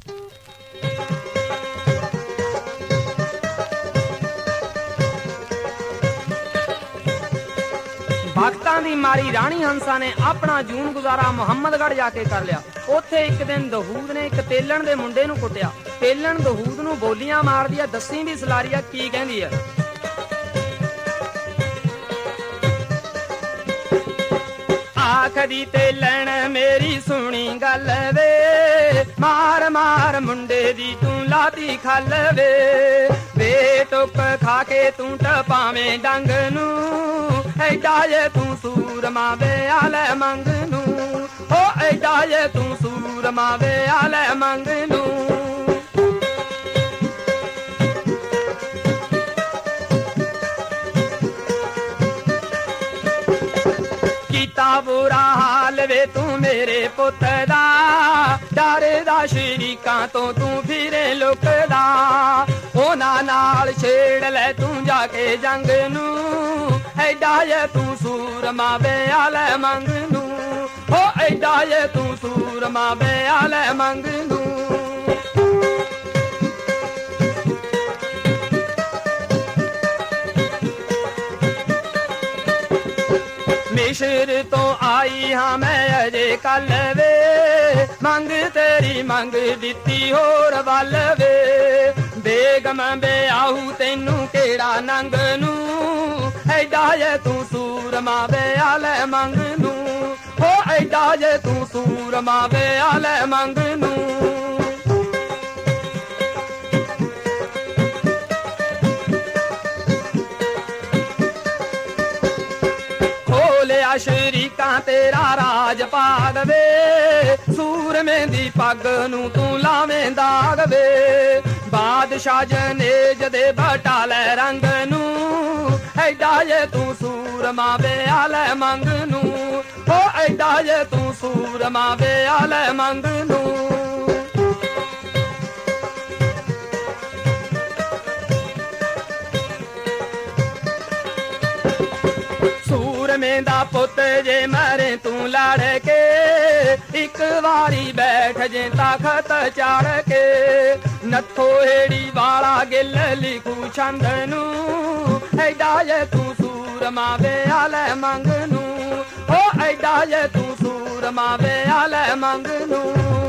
भगतां दी मारी राणी हंसा ने अपना जून गुजारा मुहम्मदगढ़ जाके कर लिया। उत्थे एक दिन दहूद ने एक तेलन दे मुंडे नूं कुੱਟਿਆ। तेलन दहूद नूं बोलियां मारदी आ, दस्सी भी सलारिया की कहंदी है। आखदी तेलन मेरी सुनी गल वे, मार मार मुंडे दी तू लाती खल वे, वे टुक खा के तू टपावे डंग नू, ऐडा जे तू सूरमा वे आले मंग नू, ओ ऐडा जे तू सूरमा वे आले मंग नू। बुरा हाल वे तू मेरे पुत दा, डरे दा शरीकां तो तू फिरे लुकदा, ओना नाल छेड़ ले तू जाके जंग नू, ऐडा जे तू सूरमा वे आले मंग नू, ओ ऐडा जे तू सूरमा वे आले मंग नू। मिस्र तो आई हाँ मैं अजे कल वे, मंग तेरी मंग दिती होर वल वे, बेगम ब्याहू तेनू केड़ा नंग नू, ऐडा जे तू सूरमा वे आले मंग नू, ओ ऐडा जे तू सूरमा वे आले मंग नू। शरीकां तेरा राज पाग वे, सूरमें दी पग नू तू लावें दाग वे, बादशाह जनेज दे बटाले रंग नू, ऐडा जे तू सूरमा वे आले मंग नू, ओ ऐडा जे तू सूरमा वे आले मंग नू। मेंदा पुत जे मरे तू लड़ के, एक वारी बैठ जे तखत चढ़ के, नथो हेड़ी वाला गिल लिखू छंद नू, ऐडा जे तू सूरमा वे आले मंग नू, ओ ऐडा जे तू सूरमा वे आले मंग नू।